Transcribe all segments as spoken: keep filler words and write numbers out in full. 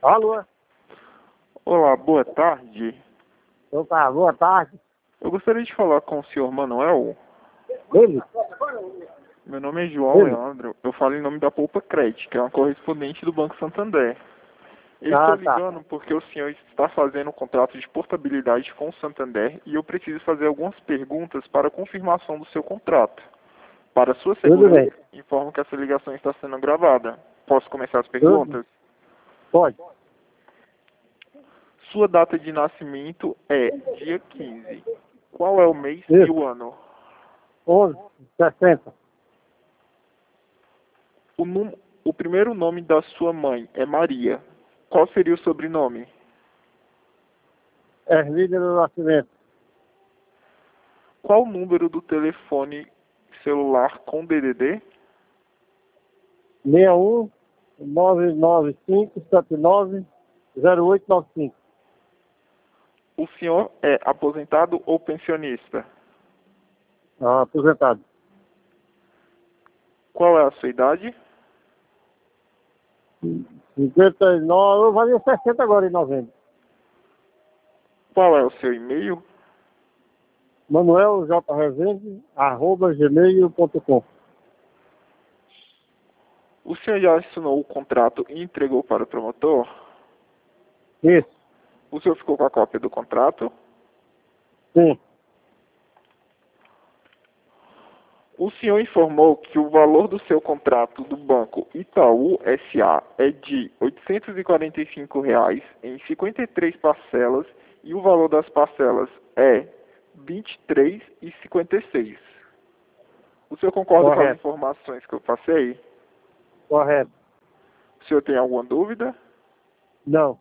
Alô? Olá, boa tarde. Opa, boa tarde. Eu gostaria de falar com o senhor Manuel. Ele? Meu nome é João Ele? Leandro. Eu falo em nome da Poupa Credit, que é uma correspondente do Banco Santander. Eu estou Ah, tá. ligando porque o senhor está fazendo um contrato de portabilidade com o Santander e eu preciso fazer algumas perguntas para confirmação do seu contrato. Para sua Tudo segurança, bem. informo que essa ligação está sendo gravada. Posso começar as Tudo? perguntas? Pode. Sua data de nascimento é dia quinze. Qual é o mês e Isso. o ano? onze, sessenta. O, num- o primeiro nome da sua mãe é Maria. Qual seria o sobrenome? Erlídia do Nascimento. Qual o número do telefone celular com D D D? seis um nove nove cinco sete nove zero oito nove cinco. O senhor é aposentado ou pensionista? Ah, aposentado. Qual é a sua idade? cinquenta e nove, eu valia sessenta agora em novembro. Qual é o seu e-mail? Manuel J. Rezende, arroba gmail ponto com. O senhor já assinou o contrato e entregou para o promotor? Isso. O senhor ficou com a cópia do contrato? Sim. O senhor informou que o valor do seu contrato do Banco Itaú S A é de oitocentos e quarenta e cinco reais em cinquenta e três parcelas e o valor das parcelas é vinte e três reais e cinquenta e seis centavos. O senhor concorda com as Correto. informações que eu passei? Correto. O senhor tem alguma dúvida? Não.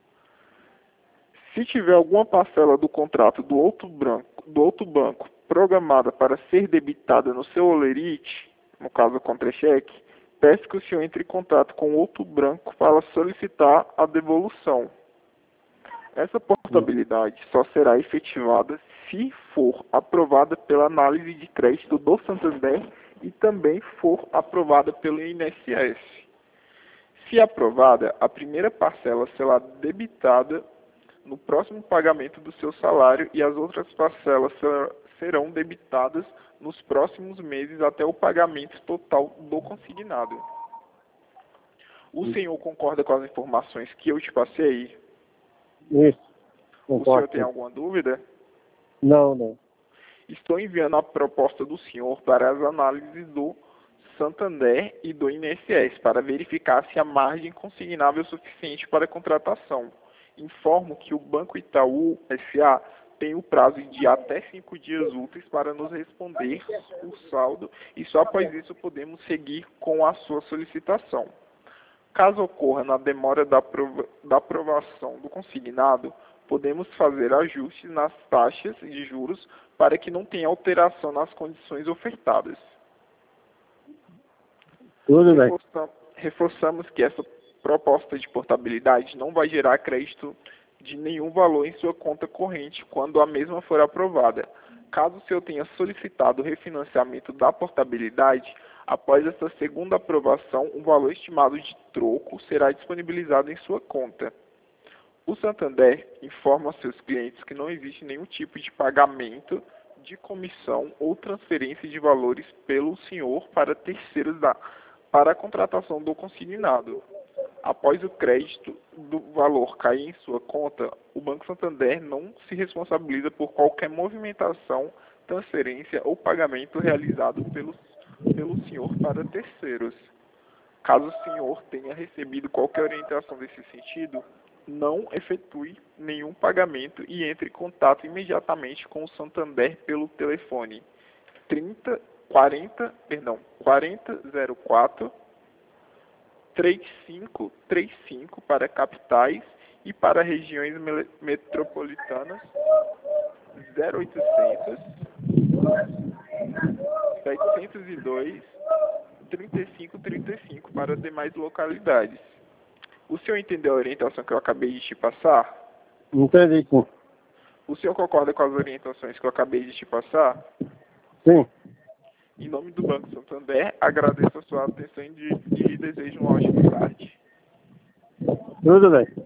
Se tiver alguma parcela do contrato do outro, branco, do outro banco programada para ser debitada no seu holerite, no caso contra-cheque, peço que o senhor entre em contato com outro banco para solicitar a devolução. Essa portabilidade só será efetivada se for aprovada pela análise de crédito do Santander e também for aprovada pelo I N S S. Se aprovada, a primeira parcela será debitada no próximo pagamento do seu salário e as outras parcelas serão debitadas nos próximos meses até o pagamento total do consignado. O senhor concorda com as informações que eu te passei? Isso. O senhor Concordo. tem alguma dúvida? Não, não. Estou enviando a proposta do senhor para as análises do Santander e do I N S S para verificar se a margem consignável é suficiente para a contratação. Informo que o Banco Itaú S A tem o prazo de até cinco dias úteis para nos responder o saldo e só após isso podemos seguir com a sua solicitação. Caso ocorra na demora da, aprova da aprovação do consignado, podemos fazer ajustes nas taxas de juros para que não tenha alteração nas condições ofertadas. Tudo bem. Reforça- Reforçamos que essa proposta de portabilidade não vai gerar crédito de nenhum valor em sua conta corrente quando a mesma for aprovada. Caso o senhor tenha solicitado o refinanciamento da portabilidade, após essa segunda aprovação, um valor estimado de troco será disponibilizado em sua conta. O Santander informa aos seus clientes que não existe nenhum tipo de pagamento de comissão ou transferência de valores pelo senhor para terceiros da, para a contratação do consignado. Após o crédito do valor cair em sua conta, o Banco Santander não se responsabiliza por qualquer movimentação, transferência ou pagamento realizado pelo, pelo senhor para terceiros. Caso o senhor tenha recebido qualquer orientação nesse sentido, não efetue nenhum pagamento e entre em contato imediatamente com o Santander pelo telefone trinta, quarenta, perdão, quarenta zero quatro, trinta e cinco trinta e cinco para capitais e para regiões metropolitanas zero oitocentos, setecentos e dois, trinta e cinco trinta e cinco para demais localidades. O senhor entendeu a orientação que eu acabei de te passar? Entendi, sim. O senhor concorda com as orientações que eu acabei de te passar? Sim. Em nome do Banco Santander, agradeço a sua atenção e lhe desejo uma ótima tarde. Tudo bem.